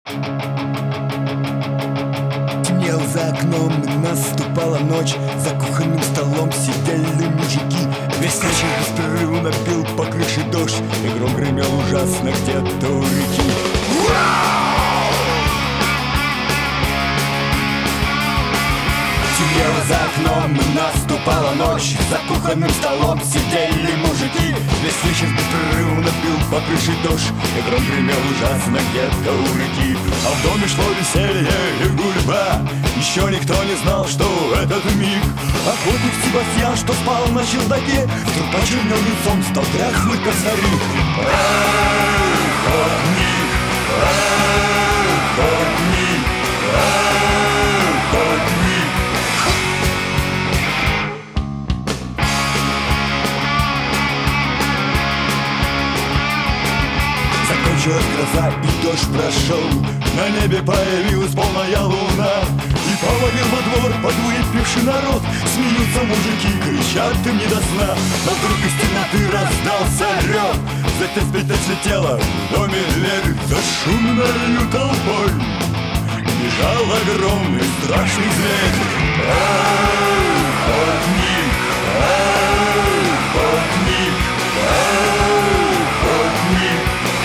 Темнел за окном, и наступала ночь. За кухонным столом сидели мужики. Весь вечер беспрерывно бил по крыше дождь, и гром гремел ужасно где-то у реки. Темнело за окном, и наступала ночь. За кухонным столом сидели мужики. Весь вечер беспрерывно бил по крыше дождь, и гром гремел ужасно где-то у реки. А в доме шло веселье и гульба. Еще никто не знал, что в этот миг охотник Себастьян, что спал на чердаке, вдруг почернел лицом, стал дряхлый косарик. Охотник, охотник, охотник. Закончилась гроза, и дождь прошел. На небе появилась полная луна, и повалил во двор подвыпивший народ. Смеются мужики, кричат им не до сна. Но вдруг из темноты раздался рев. Затем спить отлетела в доме дверь. За шумною толпой бежал огромный страшный зверь. Охотник, охотник, охотник.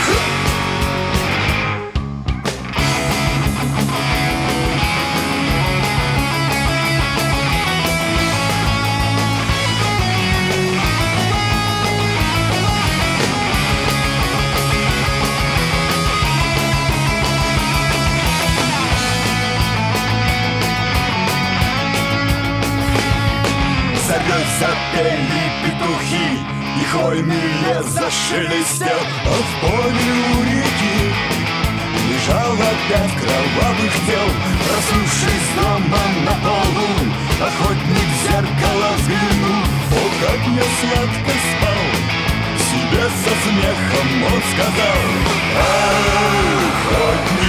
Запели петухи, и хвойный лес зашелестел. А в поле у реки лежал опять кровавых тел. Проснувшись дома на полу, охотник в зеркало взглянул. О, как я сладко спал, себе со смехом он сказал: охотник.